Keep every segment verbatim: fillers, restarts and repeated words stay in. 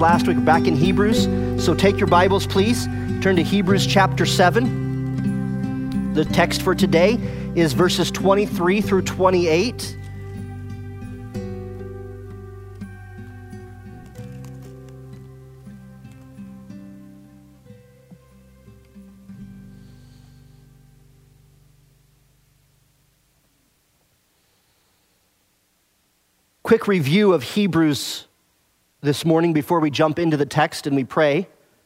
last week. We're back in Hebrews. So take your Bibles, please. Turn to Hebrews chapter seven. The text for today is verses twenty-three through twenty-eight. Quick review of Hebrews this morning before we jump into the text and we pray.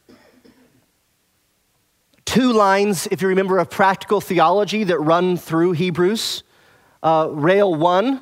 Two lines, if you remember, of practical theology that run through Hebrews. Uh, rail one,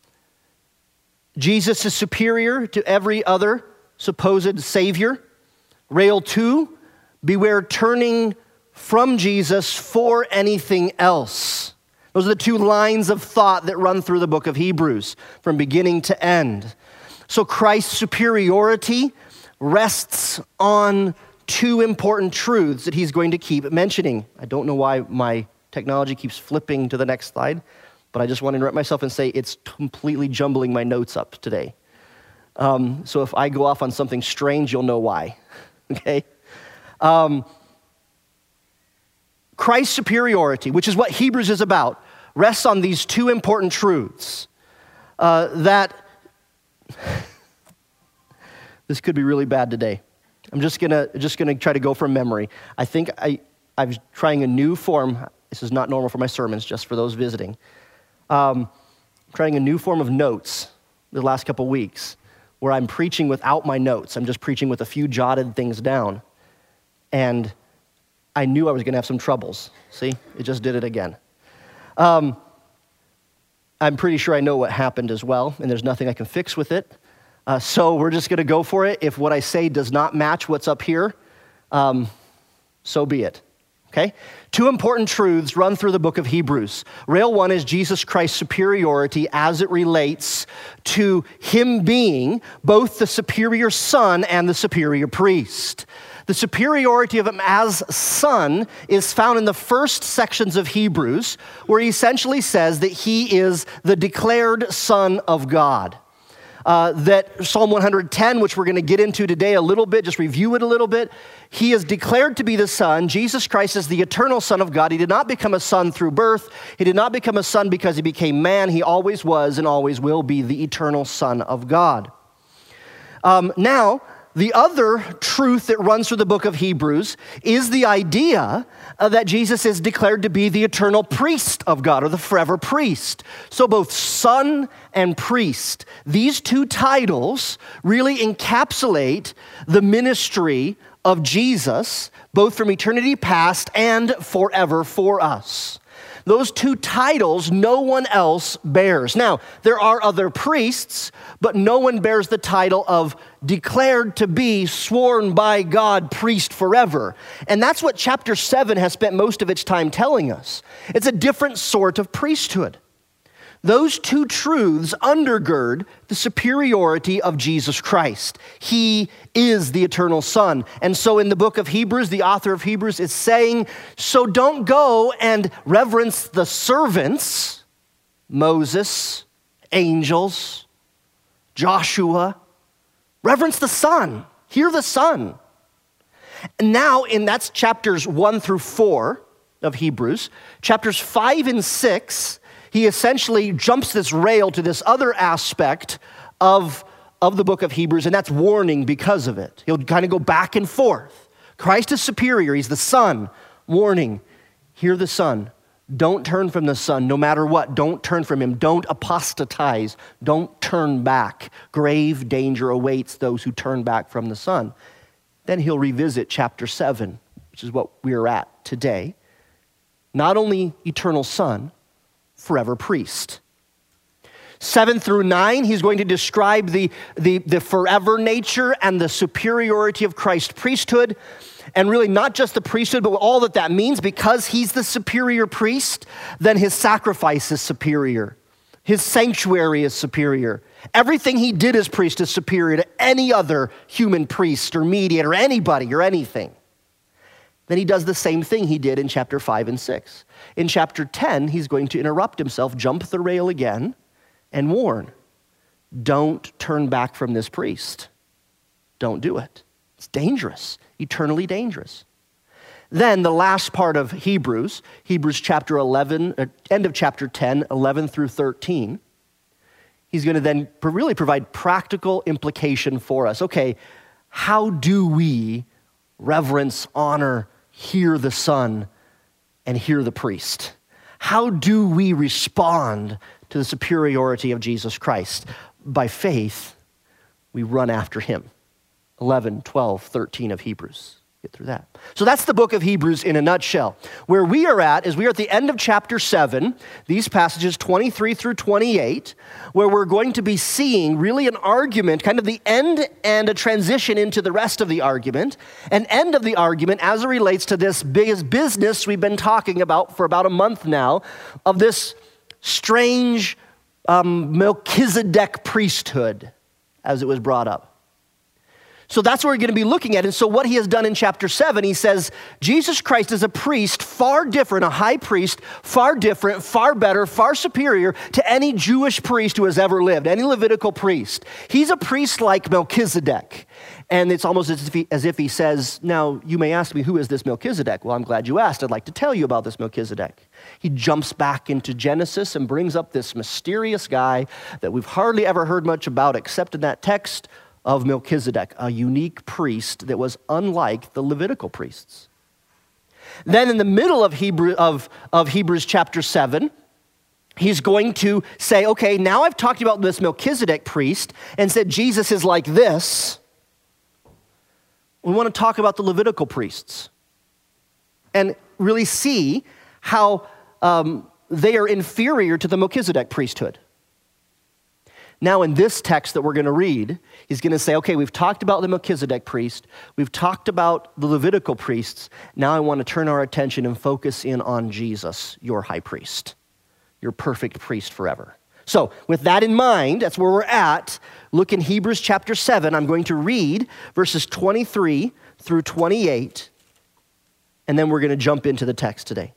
Jesus is superior to every other supposed savior. Rail two, beware turning from Jesus for anything else. Those are the two lines of thought that run through the book of Hebrews from beginning to end. So Christ's superiority rests on two important truths that he's going to keep mentioning. I don't know why my technology keeps flipping to the next slide, but I just want to interrupt myself and say it's completely jumbling my notes up today. Um, so if I go off on something strange, you'll know why, okay? Um, Christ's superiority, which is what Hebrews is about, rests on these two important truths. Uh, that, this could be really bad today. I'm just gonna just gonna try to go from memory. I think I, I was trying a new form. This is not normal for my sermons, just for those visiting. Um, I'm trying a new form of notes the last couple weeks, where I'm preaching without my notes. I'm just preaching with a few jotted things down. And I knew I was going to have some troubles. See, it just did it again. Um, I'm pretty sure I know what happened as well, and there's nothing I can fix with it. Uh, so we're just going to go for it. If what I say does not match what's up here, um, so be it. Okay? Two important truths run through the book of Hebrews. Rail one is Jesus Christ's superiority as it relates to him being both the superior son and the superior priest. The superiority of him as son is found in the first sections of Hebrews, where he essentially says that he is the declared Son of God. Uh, that Psalm one ten, which we're going to get into today a little bit, just review it a little bit, he is declared to be the Son. Jesus Christ is the eternal Son of God. He did not become a son through birth. He did not become a son because he became man. He always was and always will be the eternal Son of God. Um, now, the other truth that runs through the book of Hebrews is the idea uh, that Jesus is declared to be the eternal priest of God, or the forever priest. So both son and priest, these two titles really encapsulate the ministry of Jesus, both from eternity past and forever for us. Those two titles no one else bears. Now, there are other priests, but no one bears the title of declared to be, sworn by God, priest forever. And that's what chapter seven has spent most of its time telling us. It's a different sort of priesthood. Those two truths undergird the superiority of Jesus Christ. He is the eternal Son. And so in the book of Hebrews, the author of Hebrews is saying, so don't go and reverence the servants, Moses, angels, Joshua. Reverence the Son. Hear the Son. And now, in that's chapters one through four of Hebrews. Chapters five and six, he essentially jumps this rail to this other aspect of, of the book of Hebrews, and that's warning because of it. He'll kind of go back and forth. Christ is superior. He's the Son. Warning. Hear the Son. Don't turn from the Son, no matter what. Don't turn from him. Don't apostatize. Don't turn back. Grave danger awaits those who turn back from the Son. Then he'll revisit chapter seven, which is what we're at today. Not only eternal Son, forever priest. Seven through nine, he's going to describe the, the, the forever nature and the superiority of Christ's priesthood. And really not just the priesthood, but all that that means. Because he's the superior priest, then his sacrifice is superior. His sanctuary is superior. Everything he did as priest is superior to any other human priest or mediator, or anybody or anything. Then he does the same thing he did in chapter five and six. In chapter ten, he's going to interrupt himself, jump the rail again, and warn. Don't turn back from this priest. don't do it. It's dangerous, eternally dangerous. Then the last part of Hebrews, Hebrews chapter eleven, uh, end of chapter ten, eleven through thirteen, he's going to then really provide practical implication for us. Okay, how do we reverence, honor, hear the Son, and hear the priest? How do we respond to the superiority of Jesus Christ? By faith, we run after him. eleven, twelve, thirteen of Hebrews. Get through that. So that's the book of Hebrews in a nutshell. Where we are at is we are at the end of chapter seven, these passages twenty-three through twenty-eight, where we're going to be seeing really an argument, kind of the end and a transition into the rest of the argument, an end of the argument as it relates to this big business we've been talking about for about a month now, of this strange um, Melchizedek priesthood, as it was brought up. So that's what we're going to be looking at. And so what he has done in chapter seven, he says, Jesus Christ is a priest far different, a high priest, far different, far better, far superior to any Jewish priest who has ever lived, any Levitical priest. He's a priest like Melchizedek. And it's almost as if he, as if he says, now you may ask me, who is this Melchizedek? Well, I'm glad you asked. I'd like to tell you about this Melchizedek. He jumps back into Genesis and brings up this mysterious guy that we've hardly ever heard much about except in that text of Melchizedek, a unique priest that was unlike the Levitical priests. Then in the middle of, Hebrew, of, of Hebrews chapter seven, he's going to say, okay, now I've talked about this Melchizedek priest and said Jesus is like this. We want to talk about the Levitical priests and really see how um, they are inferior to the Melchizedek priesthood. Now in this text that we're going to read, he's going to say, okay, we've talked about the Melchizedek priest, we've talked about the Levitical priests, now I want to turn our attention and focus in on Jesus, your high priest, your perfect priest forever. So with that in mind, that's where we're at. Look in Hebrews chapter seven. I'm going to read verses twenty-three through twenty-eight, and then we're going to jump into the text today.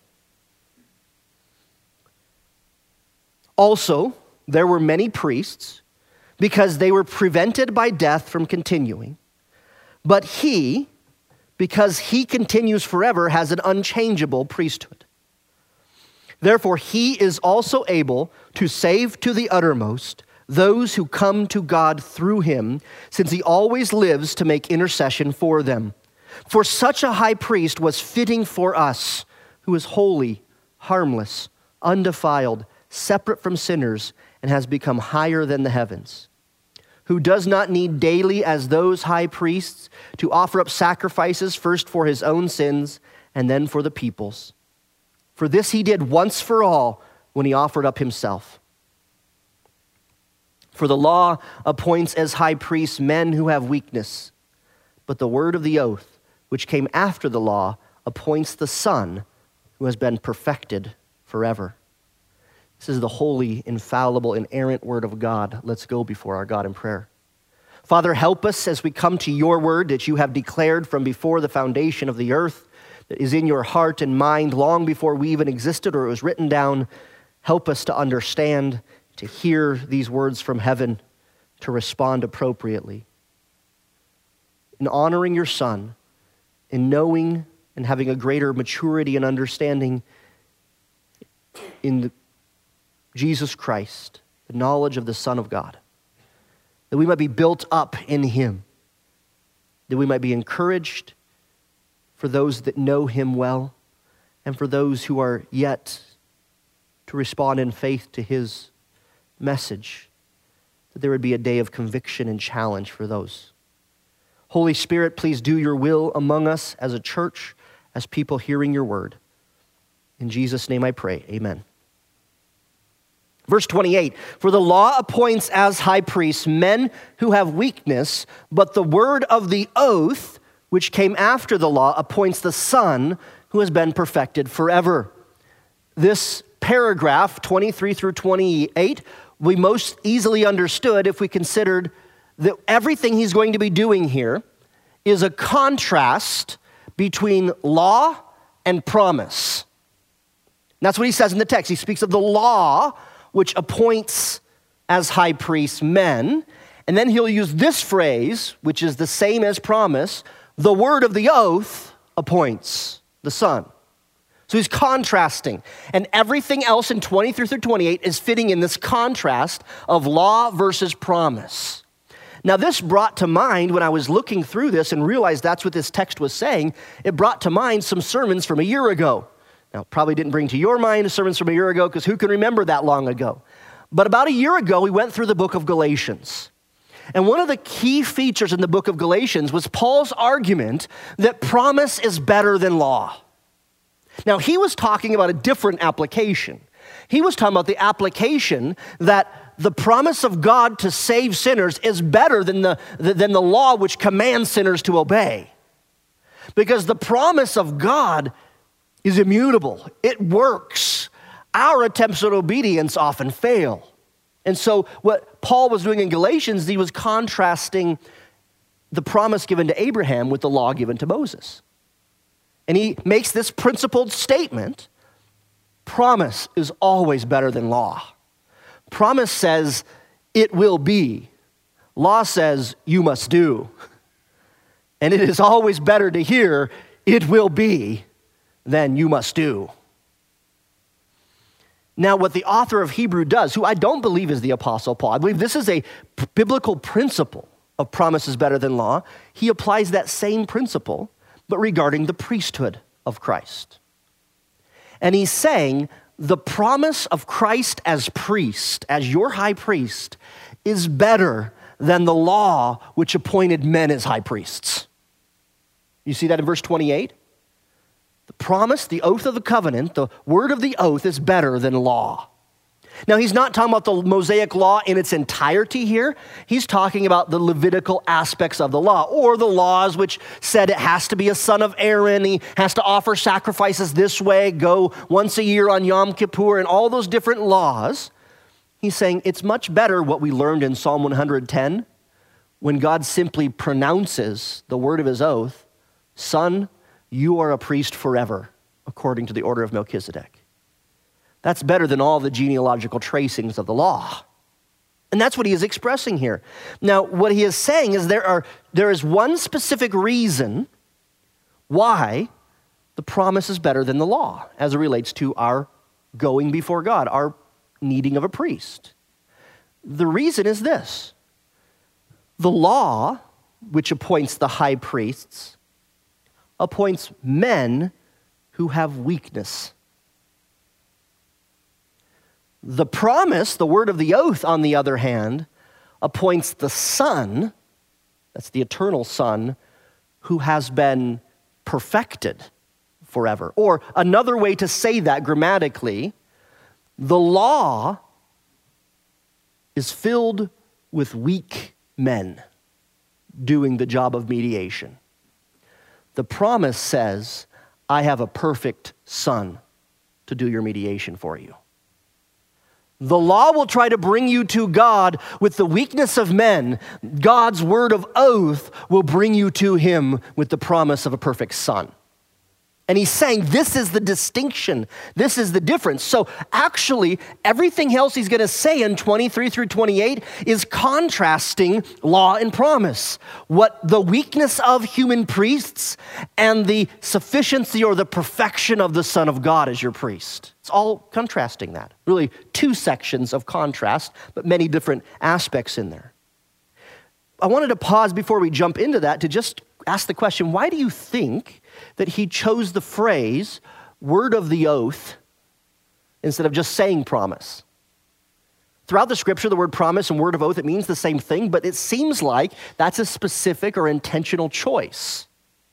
Also, there were many priests because they were prevented by death from continuing. But he, because he continues forever, has an unchangeable priesthood. Therefore, he is also able to save to the uttermost those who come to God through him, since he always lives to make intercession for them. For such a high priest was fitting for us, who is holy, harmless, undefiled, separate from sinners, and has become higher than the heavens, who does not need daily, as those high priests, to offer up sacrifices first for his own sins and then for the people's. For this he did once for all when he offered up himself. For the law appoints as high priests men who have weakness, but the word of the oath, which came after the law, appoints the Son who has been perfected forever. This is the holy, infallible, inerrant word of God. Let's go before our God in prayer. Father, help us as we come to your word that you have declared from before the foundation of the earth, that is in your heart and mind long before we even existed or it was written down. Help us to understand, to hear these words from heaven, to respond appropriately. In honoring your Son, in knowing and having a greater maturity and understanding in the Jesus Christ, the knowledge of the Son of God, that we might be built up in him, that we might be encouraged for those that know him well, and for those who are yet to respond in faith to his message, that there would be a day of conviction and challenge for those. Holy Spirit, please do your will among us as a church, as people hearing your word. In Jesus' name I pray, amen. Verse twenty-eight, for the law appoints as high priests men who have weakness, but the word of the oath, which came after the law, appoints the Son who has been perfected forever. This paragraph, twenty-three through twenty-eight, we most easily understood if we considered that everything he's going to be doing here is a contrast between law and promise. And that's what he says in the text. He speaks of the law, which appoints as high priests men, And then he'll use this phrase, which is the same as promise, the word of the oath appoints the Son. So he's contrasting. And everything else in twenty-three through twenty-eight is fitting in this contrast of law versus promise. Now this brought to mind, when I was looking through this and realized that's what this text was saying, it brought to mind some sermons from a year ago. Now, probably didn't bring to your mind sermons from a year ago, because who can remember that long ago? But about a year ago, we went through the book of Galatians. And one of the key features in the book of Galatians was Paul's argument that promise is better than law. Now, he was talking about a different application. He was talking about the application that the promise of God to save sinners is better than the, than the law which commands sinners to obey. Because the promise of God is immutable. It works. Our attempts at obedience often fail. And so what Paul was doing in Galatians, he was contrasting the promise given to Abraham with the law given to Moses. And he makes this principled statement: promise is always better than law. Promise says it will be. Law says you must do. And it is always better to hear it will be than you must do. Now, what the author of Hebrew does, who I don't believe is the Apostle Paul, I believe this is a p- biblical principle of promise is better than law. He applies that same principle, but regarding the priesthood of Christ. And he's saying the promise of Christ as priest, as your high priest, is better than the law which appointed men as high priests. You see that in verse twenty-eight? The promise, the oath of the covenant, the word of the oath is better than law. Now, he's not talking about the Mosaic law in its entirety here. He's talking about the Levitical aspects of the law, or the laws which said it has to be a son of Aaron, he has to offer sacrifices this way, go once a year on Yom Kippur, and all those different laws. He's saying it's much better what we learned in Psalm one hundred ten, when God simply pronounces the word of his oath, "Son, you are a priest forever, according to the order of Melchizedek." That's better than all the genealogical tracings of the law. And that's what he is expressing here. Now, what he is saying is there are there is one specific reason why the promise is better than the law as it relates to our going before God, our needing of a priest. The reason is this: the law, which appoints the high priests, appoints men who have weakness. The promise, the word of the oath, on the other hand, appoints the Son, that's the eternal Son, who has been perfected forever. Or another way to say that grammatically, the law is filled with weak men doing the job of mediation. The promise says, I have a perfect Son to do your mediation for you. The law will try to bring you to God with the weakness of men. God's word of oath will bring you to him with the promise of a perfect Son. And he's saying this is the distinction. This is the difference. So actually, everything else he's going to say in twenty-three through twenty-eight is contrasting law and promise. What the weakness of human priests and the sufficiency or the perfection of the Son of God as your priest. It's all contrasting that. Really two sections of contrast, but many different aspects in there. I wanted to pause before we jump into that to just ask the question, why do you think that he chose the phrase word of the oath instead of just saying promise? Throughout the scripture, the word promise and word of oath, it means the same thing, but it seems like that's a specific or intentional choice.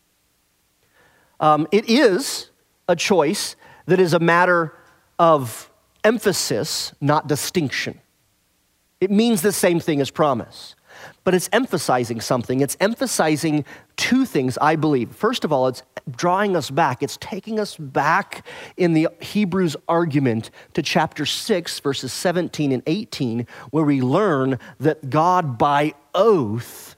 Um, it is a choice that is a matter of emphasis, not distinction. It means the same thing as promise. But it's emphasizing something. It's emphasizing two things, I believe. First of all, it's drawing us back. It's taking us back in the Hebrews argument to chapter six, verses seventeen and eighteen, where we learn that God by oath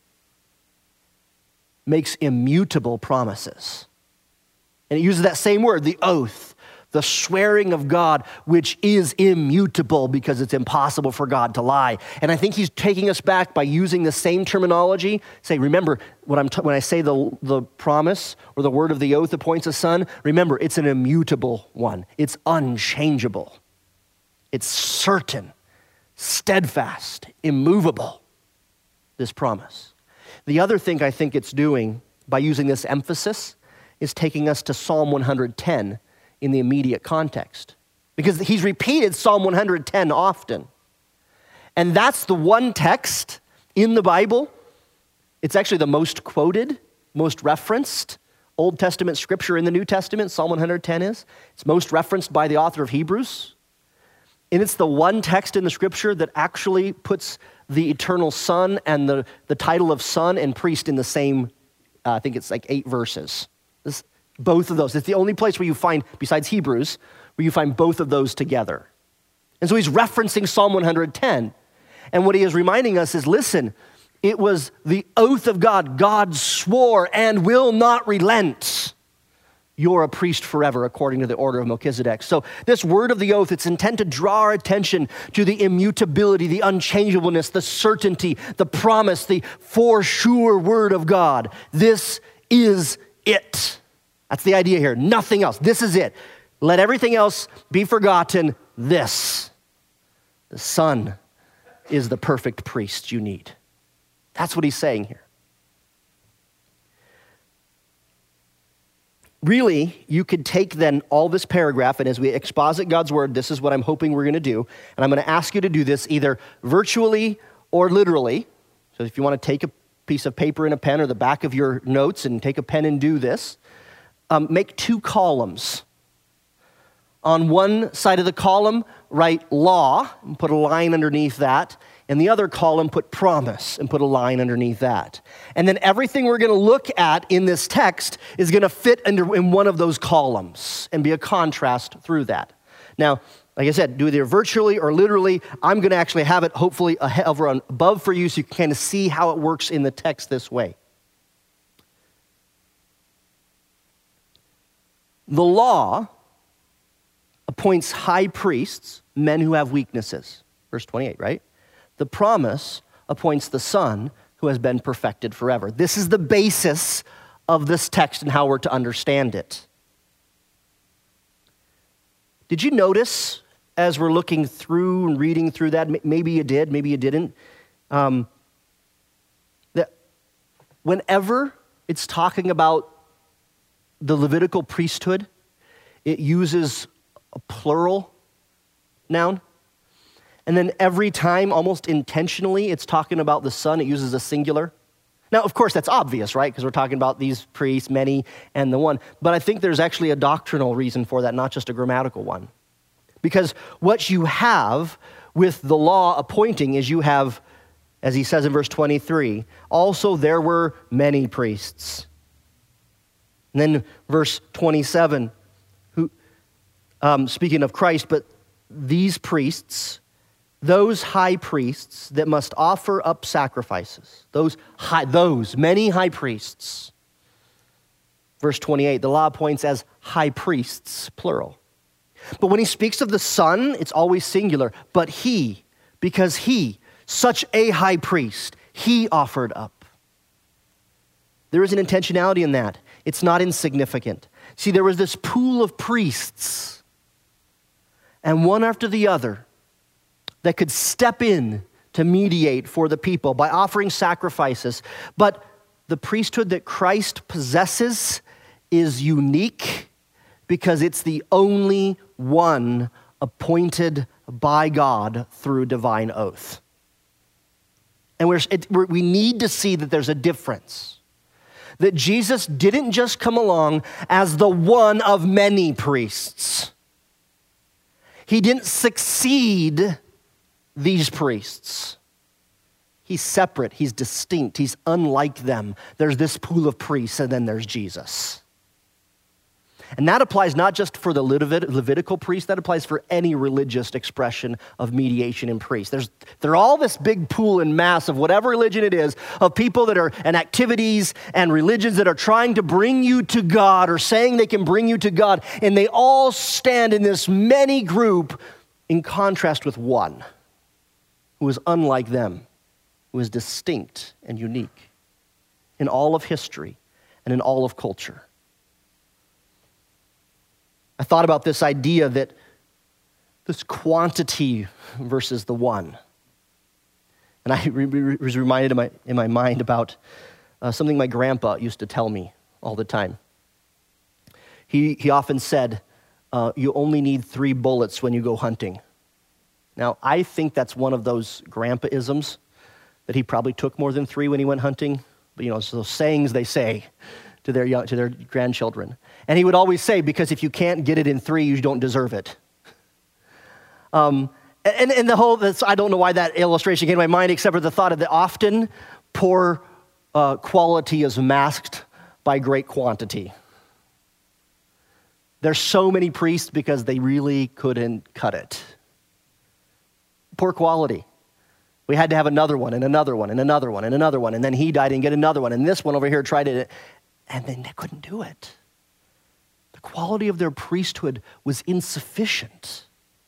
makes immutable promises. And it uses that same word, the oath. the swearing of God, which is immutable because it's impossible for God to lie. And I think he's taking us back by using the same terminology. Say, remember, when, I'm t- when I say the, the promise or the word of the oath appoints a son, remember, it's an immutable one. It's unchangeable. It's certain, steadfast, immovable, this promise. The other thing I think it's doing by using this emphasis is taking us to Psalm one hundred ten in the immediate context. Because he's repeated Psalm one hundred ten often. And that's the one text in the Bible. It's actually the most quoted, most referenced Old Testament scripture in the New Testament, Psalm one hundred ten is. It's most referenced by the author of Hebrews. And it's the one text in the scripture that actually puts the eternal Son and the, the title of son and priest in the same, uh, I think it's like eight verses. This, both of those. It's the only place where you find, besides Hebrews, where you find both of those together. And so he's referencing Psalm one hundred ten. And what he is reminding us is, listen, it was the oath of God. God swore and will not relent. You're a priest forever, according to the order of Melchizedek. So this word of the oath, it's intent to draw our attention to the immutability, the unchangeableness, the certainty, the promise, the for sure word of God. This is it. That's the idea here. Nothing else. This is it. Let everything else be forgotten. This, the Son, is the perfect priest you need. That's what he's saying here. Really, you could take then all this paragraph, and as we exposit God's word, this is what I'm hoping we're going to do. And I'm going to ask you to do this either virtually or literally. So if you want to take a piece of paper and a pen or the back of your notes and take a pen and do this, um, make two columns. On one side of the column, write law and put a line underneath that. And the other column, put promise and put a line underneath that. And then everything we're going to look at in this text is going to fit under, in one of those columns and be a contrast through that. Now, like I said, do it either virtually or literally. I'm going to actually have it hopefully over on above for you so you can kind of see how it works in the text this way. The law appoints high priests, men who have weaknesses. Verse twenty-eight, right? The promise appoints the Son who has been perfected forever. This is the basis of this text and how we're to understand it. Did you notice as we're looking through and reading through that, maybe you did, maybe you didn't, um, that whenever it's talking about the Levitical priesthood, it uses a plural noun. And then every time, almost intentionally, it's talking about the Son, it uses a singular. Now, of course, that's obvious, right? Because we're talking about these priests, many, and the one. But I think there's actually a doctrinal reason for that, not just a grammatical one. Because what you have with the law appointing is you have, as he says in verse twenty-three, also there were many priests. And then verse twenty-seven, who, um, speaking of Christ, but these priests, those high priests that must offer up sacrifices, those high, those many high priests. Verse twenty-eight, the law appoints as high priests, plural. But when he speaks of the Son, it's always singular. But he, because he, such a high priest, he offered up. There is an intentionality in that. It's not insignificant. See, there was this pool of priests, and one after the other, that could step in to mediate for the people by offering sacrifices. But the priesthood that Christ possesses is unique because it's the only one appointed by God through divine oath. And we're, it, we're, we need to see that there's a difference. That Jesus didn't just come along as the one of many priests. He didn't succeed these priests. He's separate, he's distinct, he's unlike them. There's this pool of priests, and then there's Jesus. And that applies not just for the Levit- Levitical priest, that applies for any religious expression of mediation in priests. There's, they're all this big pool and mass of whatever religion it is, of people that are, and activities and religions that are trying to bring you to God or saying they can bring you to God. And they all stand in this many group in contrast with one who is unlike them, who is distinct and unique in all of history and in all of culture. I thought about this idea that this quantity versus the one. And I re- re- was reminded in my, in my mind about uh, something my grandpa used to tell me all the time. He, he often said, uh, you only need three bullets when you go hunting. Now, I think that's one of those grandpa-isms that he probably took more than three when he went hunting. But, you know, it's those sayings they say to their young, to their grandchildren. And he would always say, because if you can't get it in three, you don't deserve it. Um, and, and the whole, that's, I don't know why that illustration came to my mind, except for the thought of that often poor uh, quality is masked by great quantity. There's so many priests because they really couldn't cut it. Poor quality. We had to have another one and another one and another one and another one, and then he died and get another one, and this one over here tried it, and then they couldn't do it. The quality of their priesthood was insufficient.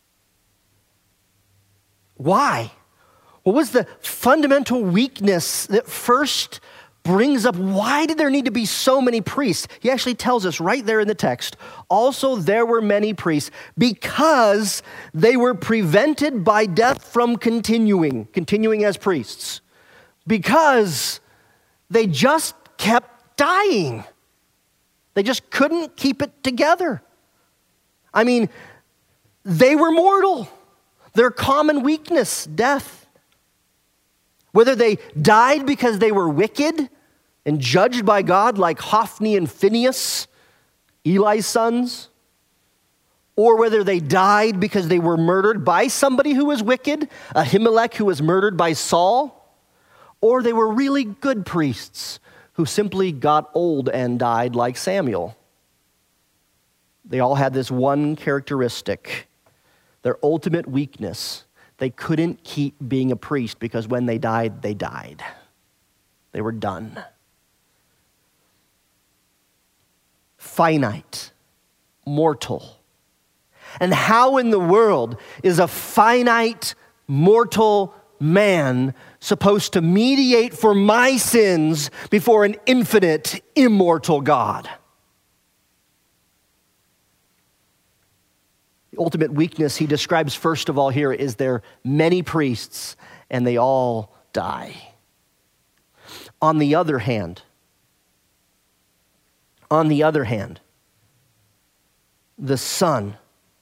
Why? What was the fundamental weakness that first brings up, why did there need to be so many priests? He actually tells us right there in the text, also there were many priests because they were prevented by death from continuing, continuing as priests, because they just kept dying. They just couldn't keep it together. I mean, they were mortal. Their common weakness, death. Whether they died because they were wicked and judged by God like Hophni and Phinehas, Eli's sons, or whether they died because they were murdered by somebody who was wicked, Ahimelech who was murdered by Saul, or they were really good priests who simply got old and died like Samuel. They all had this one characteristic, their ultimate weakness. They couldn't keep being a priest because when they died, they died. They were done. Finite, mortal. And how in the world is a finite, mortal man supposed to mediate for my sins before an infinite, immortal God? The ultimate weakness he describes first of all here is there are many priests and they all die. On the other hand, on the other hand, the Son,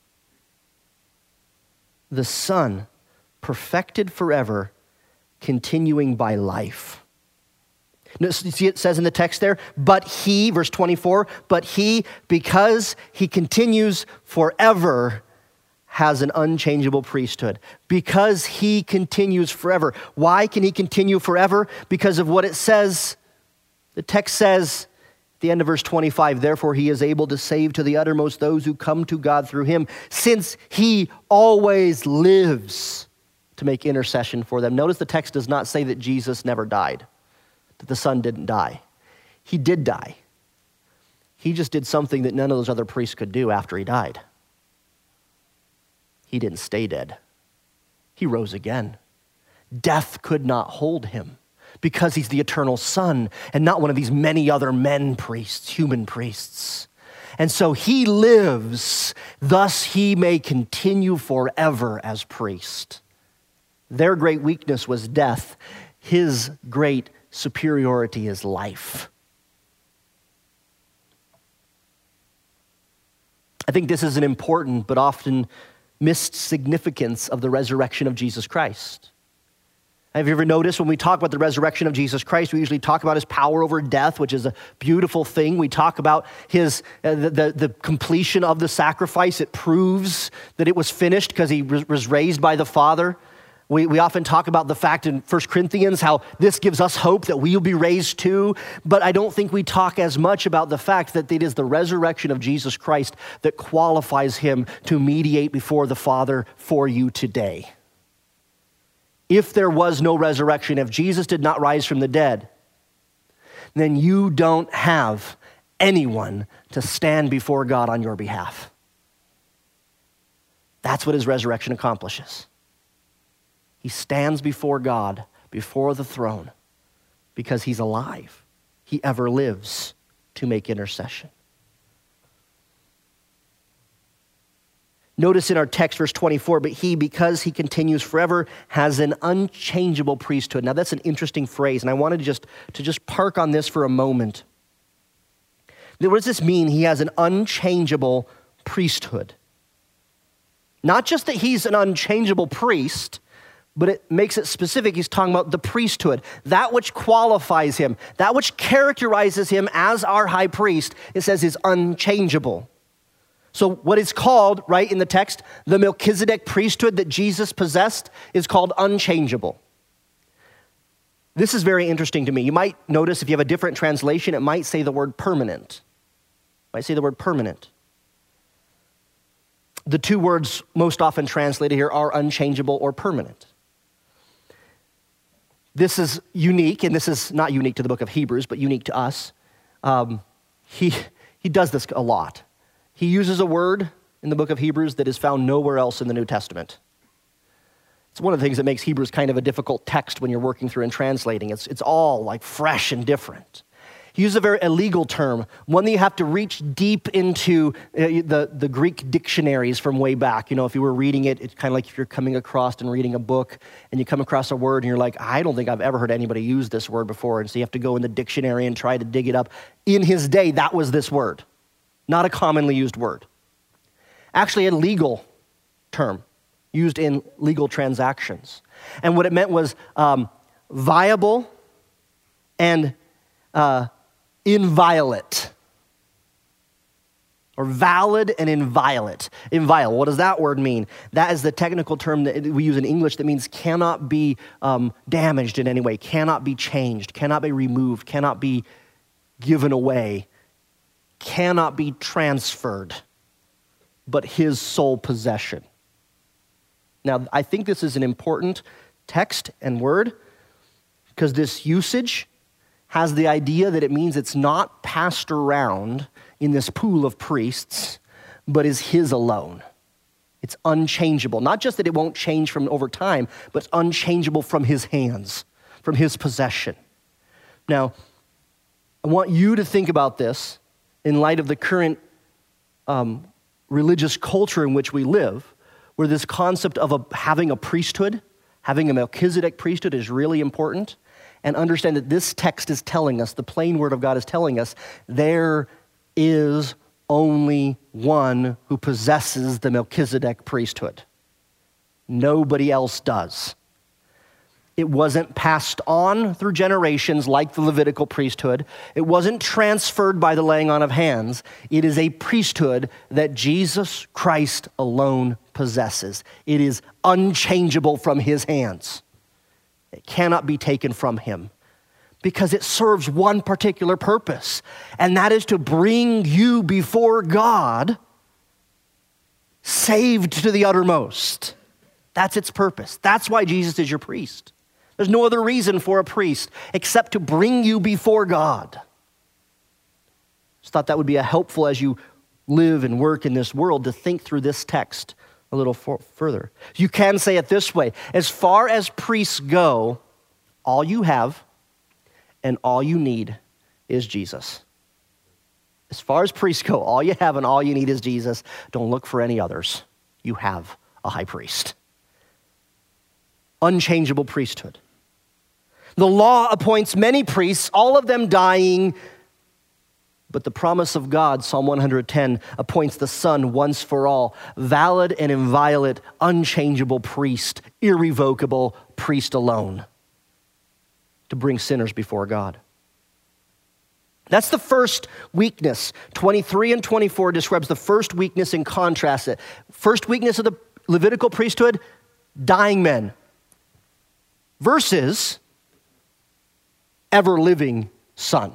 the Son, perfected forever, continuing by life. See, it says in the text there, but he, verse twenty-four, but he, because he continues forever, has an unchangeable priesthood. Because he continues forever. Why can he continue forever? Because of what it says. The text says, at the end of verse twenty-five, therefore he is able to save to the uttermost those who come to God through him, since he always lives to make intercession for them. Notice the text does not say that Jesus never died, that the Son didn't die. He did die. He just did something that none of those other priests could do after he died. He didn't stay dead. He rose again. Death could not hold him because he's the eternal Son and not one of these many other men priests, human priests. And so he lives, thus he may continue forever as priest. Their great weakness was death. His great superiority is life. I think this is an important but often missed significance of the resurrection of Jesus Christ. Have you ever noticed when we talk about the resurrection of Jesus Christ, we usually talk about his power over death, which is a beautiful thing. We talk about his uh, the, the, the completion of the sacrifice. It proves that it was finished because he was raised by the Father. We, we often talk about the fact in First Corinthians how this gives us hope that we'll be raised too, but I don't think we talk as much about the fact that it is the resurrection of Jesus Christ that qualifies him to mediate before the Father for you today. If there was no resurrection, if Jesus did not rise from the dead, then you don't have anyone to stand before God on your behalf. That's what his resurrection accomplishes. He stands before God, before the throne, because he's alive. He ever lives to make intercession. Notice in our text, verse twenty-four, but he, because he continues forever, has an unchangeable priesthood. Now that's an interesting phrase, and I wanted to just, to just park on this for a moment. What does this mean? He has an unchangeable priesthood. Not just that he's an unchangeable priest, but it makes it specific. He's talking about the priesthood, that which qualifies him, that which characterizes him as our high priest, it says is unchangeable. So what is called, right, in the text, the Melchizedek priesthood that Jesus possessed is called unchangeable. This is very interesting to me. You might notice if you have a different translation, it might say the word permanent. It might say the word permanent. The two words most often translated here are unchangeable or permanent. This is unique, and this is not unique to the book of Hebrews, but unique to us. Um, he, he does this a lot. He uses a word in the book of Hebrews that is found nowhere else in the New Testament. It's one of the things that makes Hebrews kind of a difficult text when you're working through and translating. It's, it's all like fresh and different. He uses a very illegal term, one that you have to reach deep into uh, the, the Greek dictionaries from way back. You know, if you were reading it, it's kind of like if you're coming across and reading a book and you come across a word and you're like, I don't think I've ever heard anybody use this word before. And so you have to go in the dictionary and try to dig it up. In his day, that was this word, not a commonly used word. Actually a legal term used in legal transactions. And what it meant was um, viable and uh, inviolate, or valid and inviolate. Inviolate, what does that word mean? That is the technical term that we use in English that means cannot be um, damaged in any way, cannot be changed, cannot be removed, cannot be given away, cannot be transferred, but his sole possession. Now, I think this is an important text and word because this usage has the idea that it means it's not passed around in this pool of priests, but is his alone. It's unchangeable. Not just that it won't change from over time, but it's unchangeable from his hands, from his possession. Now, I want you to think about this in light of the current um, religious culture in which we live, where this concept of a, having a priesthood, having a Melchizedek priesthood is really important. And understand that this text is telling us, the plain word of God is telling us, there is only one who possesses the Melchizedek priesthood. Nobody else does. It wasn't passed on through generations like the Levitical priesthood. It wasn't transferred by the laying on of hands. It is a priesthood that Jesus Christ alone possesses. It is unchangeable from his hands. It cannot be taken from him because it serves one particular purpose, and that is to bring you before God saved to the uttermost. That's its purpose. That's why Jesus is your priest. There's no other reason for a priest except to bring you before God. Just thought that would be a helpful as you live and work in this world to think through this text a little for, further. You can say it this way. As far as priests go, all you have and all you need is Jesus. As far as priests go, all you have and all you need is Jesus. Don't look for any others. You have a high priest. Unchangeable priesthood. The law appoints many priests, all of them dying. But the promise of God, Psalm one hundred ten, appoints the Son once for all, valid and inviolate, unchangeable priest, irrevocable priest alone, to bring sinners before God. That's the first weakness. twenty-three and twenty-four describes the first weakness and contrasts it. First weakness of the Levitical priesthood, dying men. versus ever-living Son.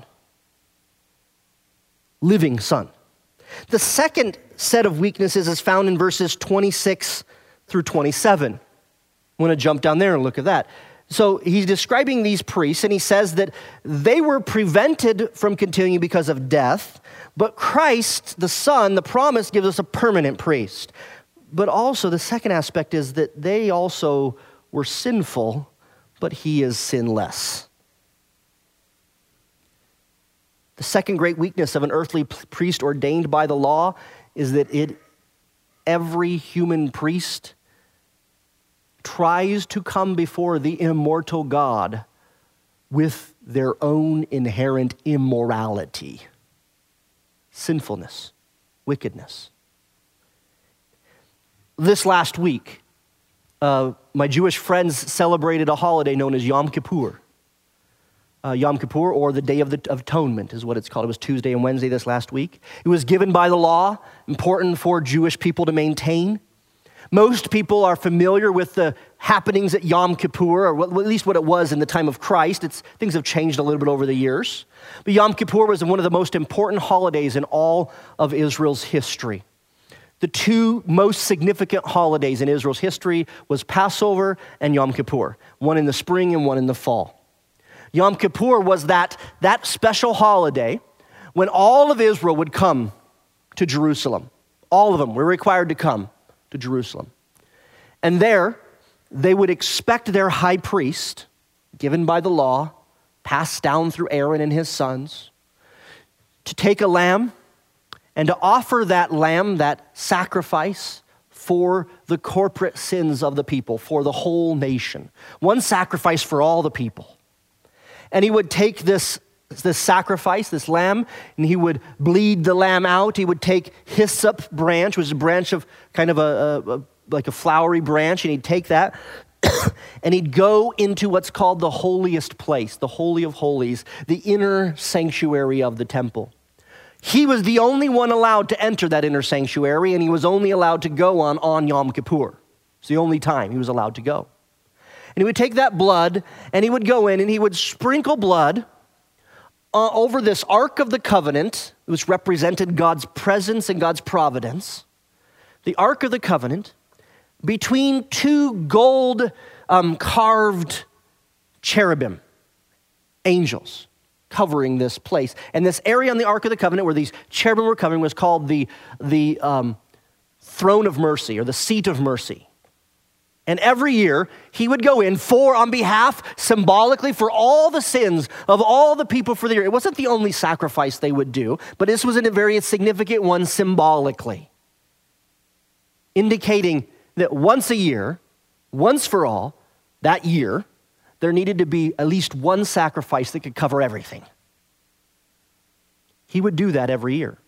Living Son. The second set of weaknesses is found in verses twenty-six through twenty-seven. I want to jump down there and look at that. So he's describing these priests, and he says that they were prevented from continuing because of death, but Christ, the Son, the promise, gives us a permanent priest. But also, the second aspect is that they also were sinful, but he is sinless. The second great weakness of an earthly priest ordained by the law is that it, every human priest tries to come before the immortal God with their own inherent immorality, sinfulness, wickedness. This last week, uh, my Jewish friends celebrated a holiday known as Yom Kippur. Uh, Yom Kippur, or the Day of the of Atonement, is what it's called. It was Tuesday and Wednesday this last week. It was given by the law, important for Jewish people to maintain. Most people are familiar with the happenings at Yom Kippur, or at least what it was in the time of Christ. It's, things have changed a little bit over the years. But Yom Kippur was one of the most important holidays in all of Israel's history. The two most significant holidays in Israel's history was Passover and Yom Kippur, one in the spring and one in the fall. Yom Kippur was that, that special holiday when all of Israel would come to Jerusalem. All of them were required to come to Jerusalem. And there, they would expect their high priest, given by the law, passed down through Aaron and his sons, to take a lamb and to offer that lamb, that sacrifice, for the corporate sins of the people, for the whole nation. One sacrifice for all the people. And he would take this, this sacrifice, this lamb, and he would bleed the lamb out. He would take hyssop branch, which is a branch of kind of a, a, a like a flowery branch, and he'd take that, and he'd go into what's called the holiest place, the Holy of Holies, the inner sanctuary of the temple. He was the only one allowed to enter that inner sanctuary, and he was only allowed to go on, on Yom Kippur. It's the only time he was allowed to go. And he would take that blood, and he would go in, and he would sprinkle blood uh, over this Ark of the Covenant, which represented God's presence and God's providence. The Ark of the Covenant, between two gold um, carved cherubim, angels, covering this place. And this area on the Ark of the Covenant where these cherubim were covering was called the, the um, throne of mercy, or the seat of mercy. And every year, he would go in for, on behalf, symbolically, for all the sins of all the people for the year. It wasn't the only sacrifice they would do, but this was a very significant one symbolically, indicating that once a year, once for all, that year, there needed to be at least one sacrifice that could cover everything. He would do that every year.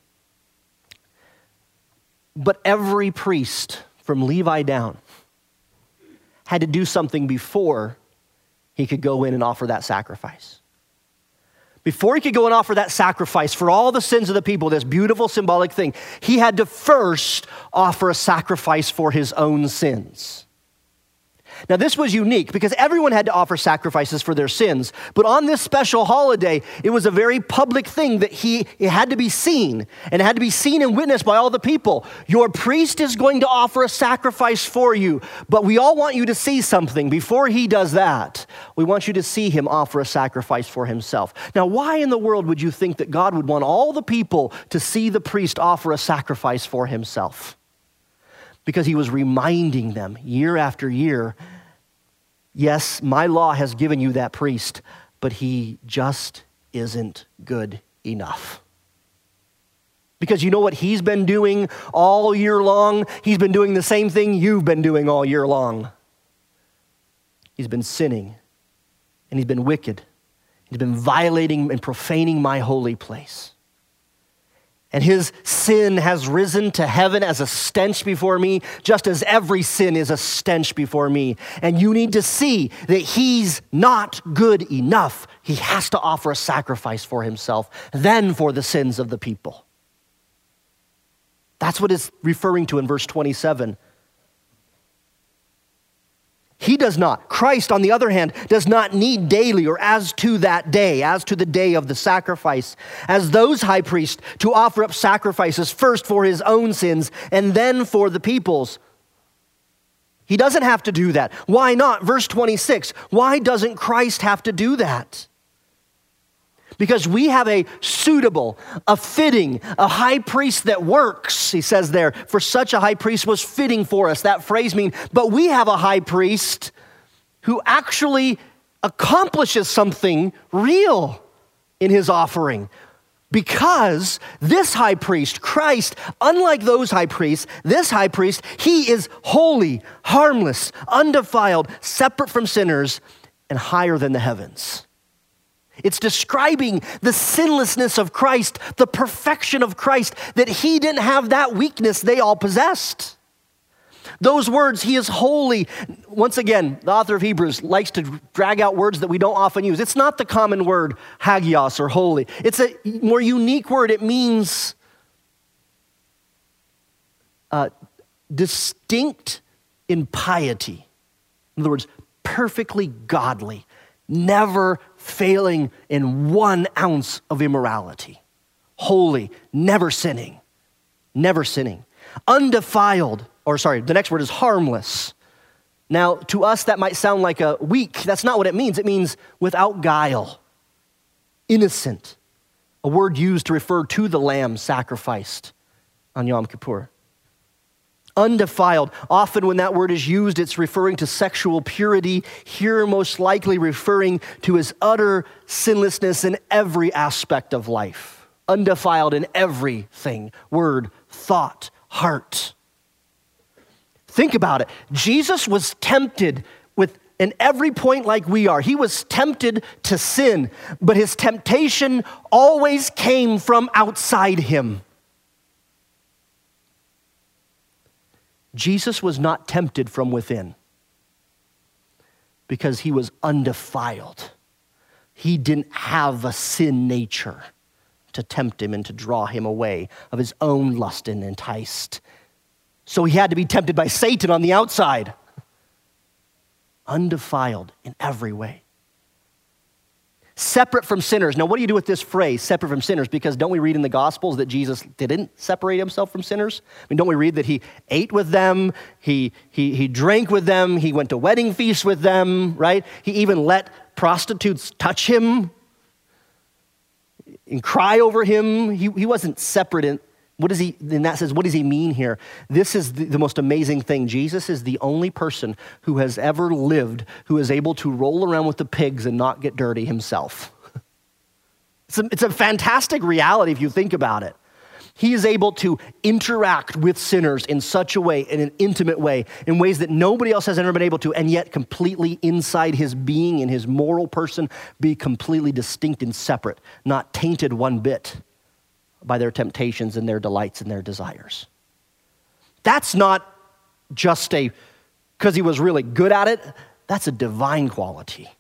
But every priest, from Levi down, had to do something before he could go in and offer that sacrifice. Before he could go and offer that sacrifice for all the sins of the people, this beautiful symbolic thing, he had to first offer a sacrifice for his own sins. Now, this was unique because everyone had to offer sacrifices for their sins. But on this special holiday, it was a very public thing that he it had to be seen, and it had to be seen and witnessed by all the people. Your priest is going to offer a sacrifice for you, but we all want you to see something. Before he does that, we want you to see him offer a sacrifice for himself. Now, why in the world would you think that God would want all the people to see the priest offer a sacrifice for himself? Because he was reminding them year after year, yes, my law has given you that priest, but he just isn't good enough. Because you know what he's been doing all year long? He's been doing the same thing you've been doing all year long. He's been sinning, and he's been wicked. He's been violating and profaning my holy place. And his sin has risen to heaven as a stench before me, just as every sin is a stench before me. And you need to see that he's not good enough. He has to offer a sacrifice for himself, then for the sins of the people. That's what it's referring to in verse twenty-seven. He does not. Christ, on the other hand, does not need daily or as to that day, as to the day of the sacrifice, as those high priests to offer up sacrifices first for his own sins and then for the people's. He doesn't have to do that. Why not? Verse twenty-six, why doesn't Christ have to do that? Because we have a suitable, a fitting, a high priest that works, he says there, for such a high priest was fitting for us. That phrase means, but we have a high priest who actually accomplishes something real in his offering. Because this high priest, Christ, unlike those high priests, this high priest, he is holy, harmless, undefiled, separate from sinners, and higher than the heavens. It's describing the sinlessness of Christ, the perfection of Christ, that he didn't have that weakness they all possessed. Those words, he is holy. Once again, the author of Hebrews likes to drag out words that we don't often use. It's not the common word hagios or holy. It's a more unique word. It means uh, distinct in piety. In other words, perfectly godly, never failing in one ounce of immorality. Holy, never sinning, never sinning. Undefiled, or sorry, the next word is harmless. Now, to us, that might sound like a weak. That's not what it means. It means without guile, innocent, a word used to refer to the lamb sacrificed on Yom Kippur. Undefiled. Often when that word is used, it's referring to sexual purity. Here, most likely referring to his utter sinlessness in every aspect of life. Undefiled in everything. Word, thought, heart. Think about it. Jesus was tempted with in every point like we are. He was tempted to sin, but his temptation always came from outside him. Jesus was not tempted from within because he was undefiled. He didn't have a sin nature to tempt him and to draw him away of his own lust and enticed. So he had to be tempted by Satan on the outside. Undefiled in every way. Separate from sinners. Now, what do you do with this phrase, separate from sinners? Because don't we read in the Gospels that Jesus didn't separate himself from sinners? I mean, don't we read that he ate with them, he, he, he drank with them, he went to wedding feasts with them, right? He even let prostitutes touch him and cry over him. He, he wasn't separate in, what does he, and that says, what does he mean here? This is the, the most amazing thing. Jesus is the only person who has ever lived who is able to roll around with the pigs and not get dirty himself. It's a, it's a fantastic reality if you think about it. He is able to interact with sinners in such a way, in an intimate way, in ways that nobody else has ever been able to, and yet completely inside his being, in his moral person, be completely distinct and separate, not tainted one bit by their temptations and their delights and their desires. That's not just a, because he was really good at it, that's a divine quality.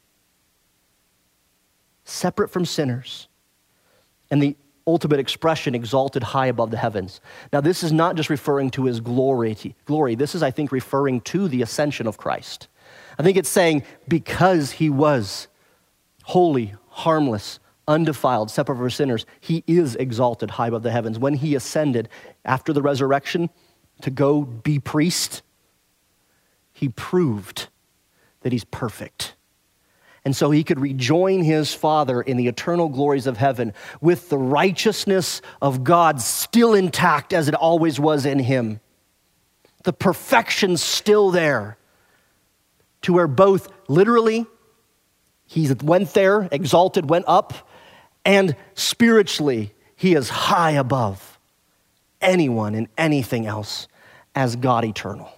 Separate from sinners. And the ultimate expression, exalted high above the heavens. Now, this is not just referring to his glory. Glory. This is, I think, referring to the ascension of Christ. I think it's saying because he was holy, harmless, undefiled, separate from sinners, he is exalted high above the heavens. When he ascended after the resurrection to go be priest, he proved that he's perfect. And so he could rejoin his Father in the eternal glories of heaven with the righteousness of God still intact as it always was in him. The perfection still there, to where both literally he went there, exalted, went up, and spiritually, he is high above anyone and anything else as God eternal.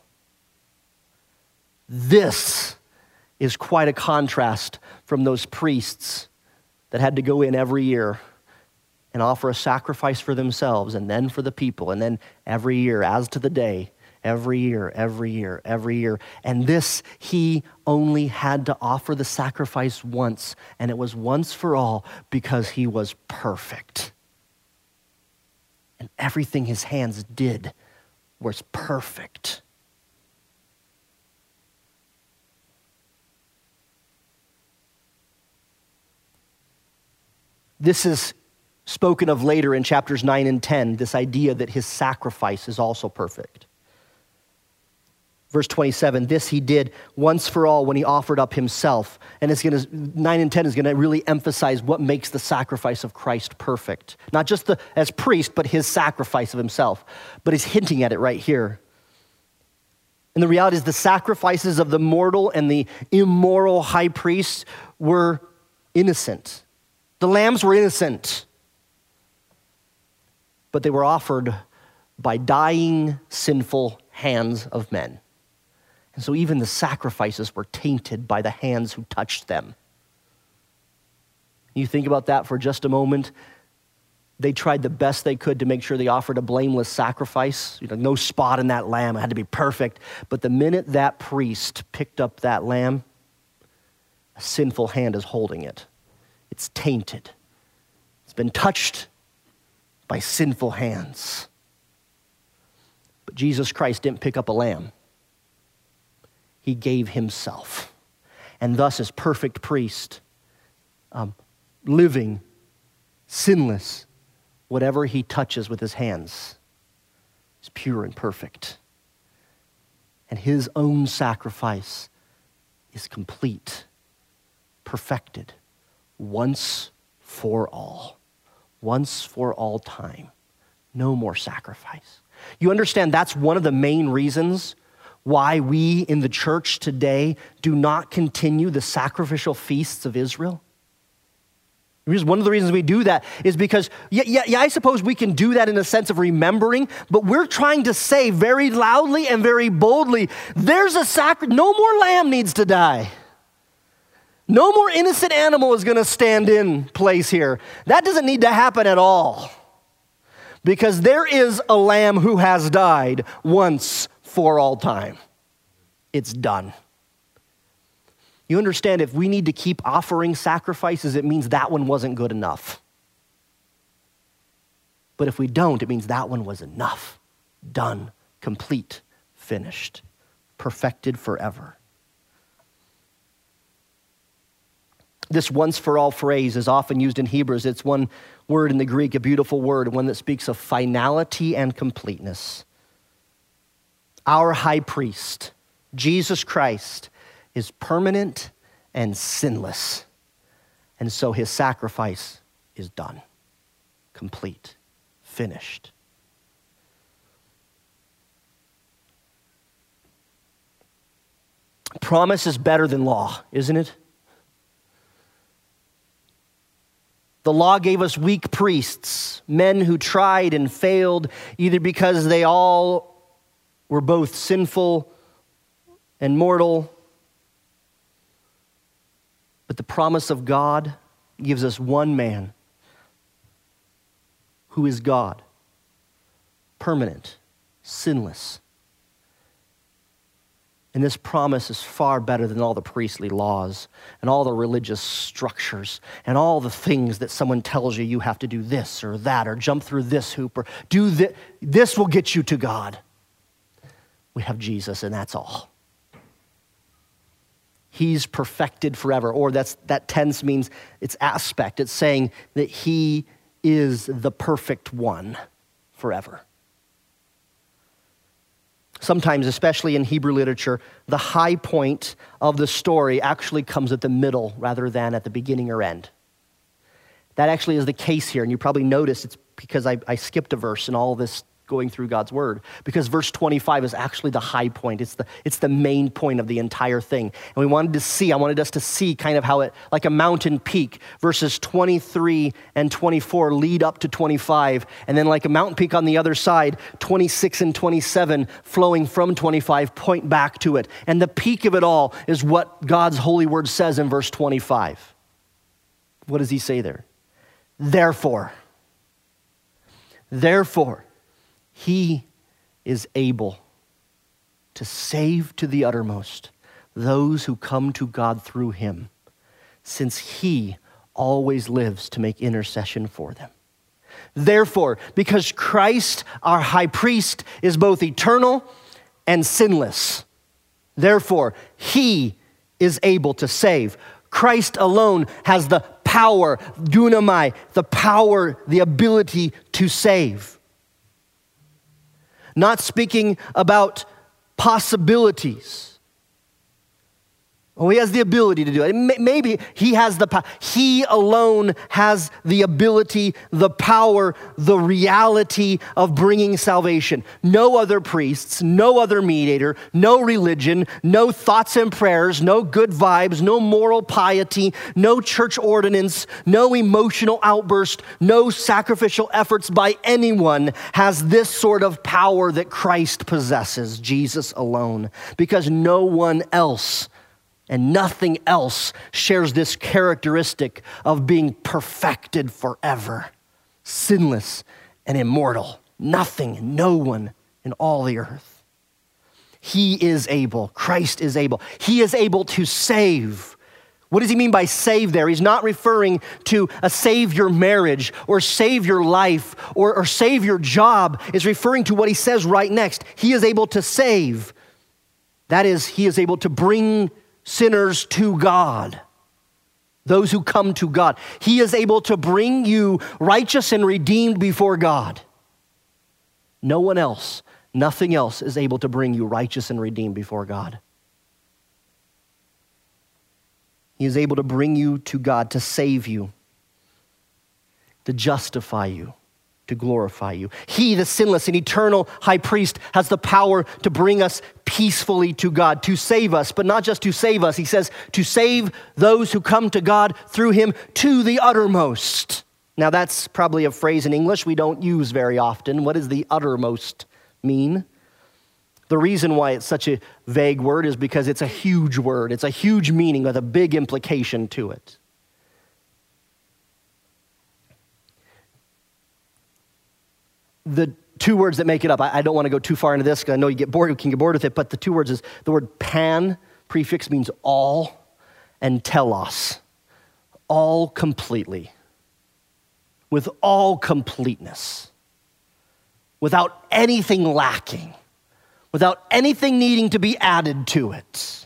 This is quite a contrast from those priests that had to go in every year and offer a sacrifice for themselves and then for the people, and then every year, as to the day, every year, every year, every year. And this, he only had to offer the sacrifice once, and it was once for all because he was perfect. And everything his hands did was perfect. This is spoken of later in chapters nine and ten, this idea that his sacrifice is also perfect. Verse twenty-seven, this he did once for all when he offered up himself. And it's gonna, nine and ten is gonna really emphasize what makes the sacrifice of Christ perfect. Not just the, as priest, but his sacrifice of himself. But he's hinting at it right here. And the reality is the sacrifices of the mortal and the immoral high priests were innocent. The lambs were innocent. But they were offered by dying, sinful hands of men. And so even the sacrifices were tainted by the hands who touched them. You think about that for just a moment. They tried the best they could to make sure they offered a blameless sacrifice. You know, no spot in that lamb. It had to be perfect. But the minute that priest picked up that lamb, a sinful hand is holding it. It's tainted. It's been touched by sinful hands. But Jesus Christ didn't pick up a lamb. He gave himself. And thus as perfect priest, um, living, sinless, whatever he touches with his hands is pure and perfect. And his own sacrifice is complete, perfected, once for all. Once for all time. No more sacrifice. You understand that's one of the main reasons why we in the church today do not continue the sacrificial feasts of Israel? One of the reasons we do that is because, yeah, yeah, yeah, I suppose we can do that in a sense of remembering, but we're trying to say very loudly and very boldly, there's a sacrifice, no more lamb needs to die. No more innocent animal is going to stand in place here. That doesn't need to happen at all. Because there is a lamb who has died once for all time. It's done. You understand, if we need to keep offering sacrifices, it means that one wasn't good enough. But if we don't, it means that one was enough. Done, complete, finished, perfected forever. This once for all phrase is often used in Hebrews. It's one word in the Greek, a beautiful word, one that speaks of finality and completeness. Our high priest, Jesus Christ, is permanent and sinless. And so his sacrifice is done, complete, finished. Promise is better than law, isn't it? The law gave us weak priests, men who tried and failed, either because they all were both sinful and mortal. But the promise of God gives us one man who is God, permanent, sinless. And this promise is far better than all the priestly laws and all the religious structures and all the things that someone tells you you have to do this or that or jump through this hoop or do this. This will get you to God. We have Jesus, and that's all. He's perfected forever, or that's that tense means it's aspect. It's saying that he is the perfect one forever. Sometimes, especially in Hebrew literature, the high point of the story actually comes at the middle rather than at the beginning or end. That actually is the case here, and you probably noticed it's because I, I skipped a verse in all this going through God's word, because verse twenty-five is actually the high point. It's the, it's the main point of the entire thing. And we wanted to see, I wanted us to see kind of how it, like a mountain peak, verses twenty-three and twenty-four lead up to twenty-five, and then like a mountain peak on the other side, twenty-six and twenty-seven flowing from twenty-five point back to it. And the peak of it all is what God's holy word says in verse twenty-five. What does he say there? Therefore, therefore, he is able to save to the uttermost those who come to God through him, since he always lives to make intercession for them. Therefore, because Christ, our high priest, is both eternal and sinless, therefore, he is able to save. Christ alone has the power, dunamai, the power, the ability to save. Not speaking about possibilities. Oh, he has the ability to do it. Maybe he has the power. He alone has the ability, the power, the reality of bringing salvation. No other priests, no other mediator, no religion, no thoughts and prayers, no good vibes, no moral piety, no church ordinance, no emotional outburst, no sacrificial efforts by anyone has this sort of power that Christ possesses, Jesus alone, because no one else and nothing else shares this characteristic of being perfected forever, sinless and immortal. Nothing, no one in all the earth. He is able, Christ is able. He is able to save. What does he mean by save there? He's not referring to a save your marriage or save your life or, or save your job. He's referring to what he says right next. He is able to save. That is, he is able to bring sinners to God, those who come to God. He is able to bring you righteous and redeemed before God. No one else, nothing else is able to bring you righteous and redeemed before God. He is able to bring you to God, to save you, to justify you, to glorify you. He, the sinless and eternal high priest, has the power to bring us peacefully to God, to save us, but not just to save us. He says to save those who come to God through him to the uttermost. Now that's probably a phrase in English we don't use very often. What does the uttermost mean? The reason why it's such a vague word is because it's a huge word. It's a huge meaning with a big implication to it. The two words that make it up, I, I don't want to go too far into this because I know you get bored, you can get bored with it, but the two words is the word pan, prefix means all, and telos, all completely, with all completeness, without anything lacking, without anything needing to be added to it,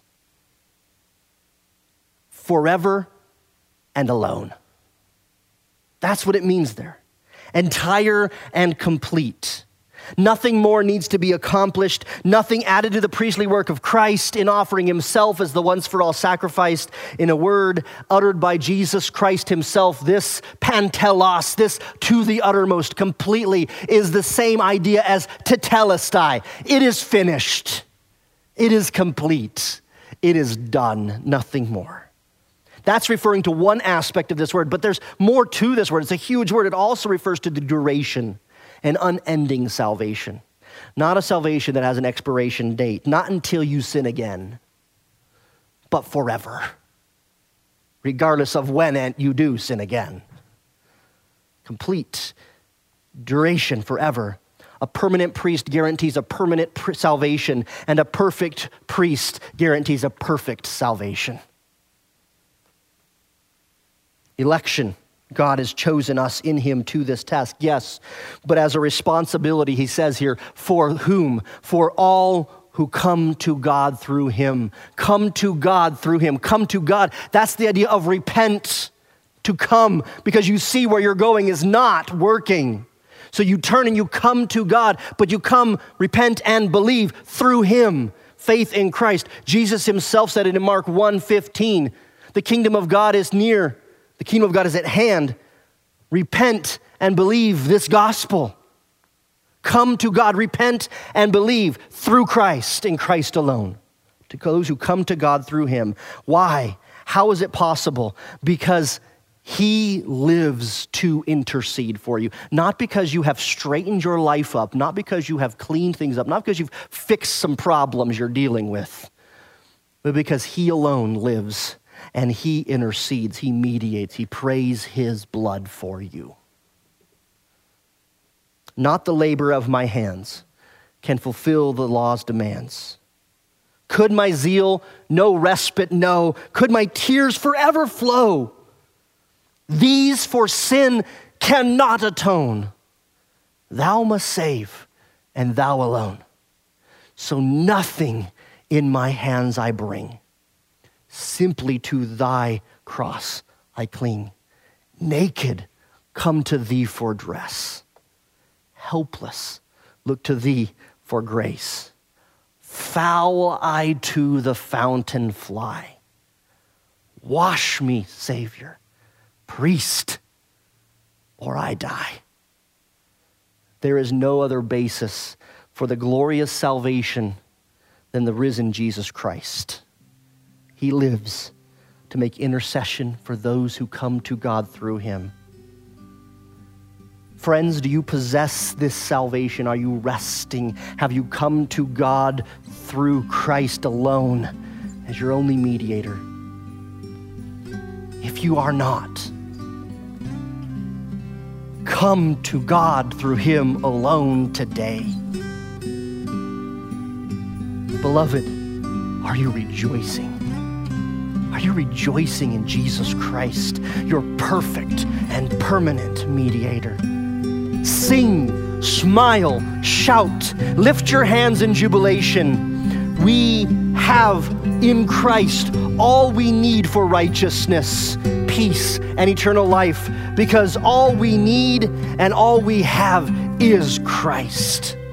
forever and alone. That's what it means there. Entire and complete. Nothing more needs to be accomplished. Nothing added to the priestly work of Christ in offering himself as the once for all sacrifice. In a word uttered by Jesus Christ himself, this pantelos, this to the uttermost completely, is the same idea as tetelestai. It is finished. It is complete. It is done. Nothing more. That's referring to one aspect of this word, but there's more to this word. It's a huge word. It also refers to the duration and unending salvation. Not a salvation that has an expiration date, not until you sin again, but forever, regardless of when you do sin again. Complete duration forever. A permanent priest guarantees a permanent pr- salvation, and a perfect priest guarantees a perfect salvation. Election. God has chosen us in him to this task, yes, but as a responsibility, he says here, for whom? For all who come to God through him. Come to God through him. Come to God. That's the idea of repent, to come, because you see where you're going is not working. So you turn and you come to God, but you come, repent, and believe through him. Faith in Christ. Jesus himself said it in Mark one fifteen. The kingdom of God is near. The kingdom of God is at hand. Repent and believe this gospel. Come to God, repent and believe through Christ, in Christ alone. To those who come to God through him. Why? How is it possible? Because he lives to intercede for you. Not because you have straightened your life up, not because you have cleaned things up, not because you've fixed some problems you're dealing with, but because he alone lives. And he intercedes, he mediates, he prays his blood for you. Not the labor of my hands can fulfill the law's demands. Could my zeal no respite know? Could my tears forever flow? These for sin cannot atone. Thou must save, and thou alone. So nothing in my hands I bring. Simply to thy cross I cling. naked, come to thee for dress. Helpless, look to thee for grace. Foul I to the fountain fly. Wash me, Savior, priest, or I die. There is no other basis for the glorious salvation than the risen Jesus Christ. He lives to make intercession for those who come to God through him. Friends, do you possess this salvation? Are you resting? Have you come to God through Christ alone as your only mediator? If you are not, come to God through him alone today. Beloved, are you rejoicing? Are you rejoicing in Jesus Christ, your perfect and permanent mediator? Sing, smile, shout, lift your hands in jubilation. We have in Christ all we need for righteousness, peace, and eternal life, because all we need and all we have is Christ.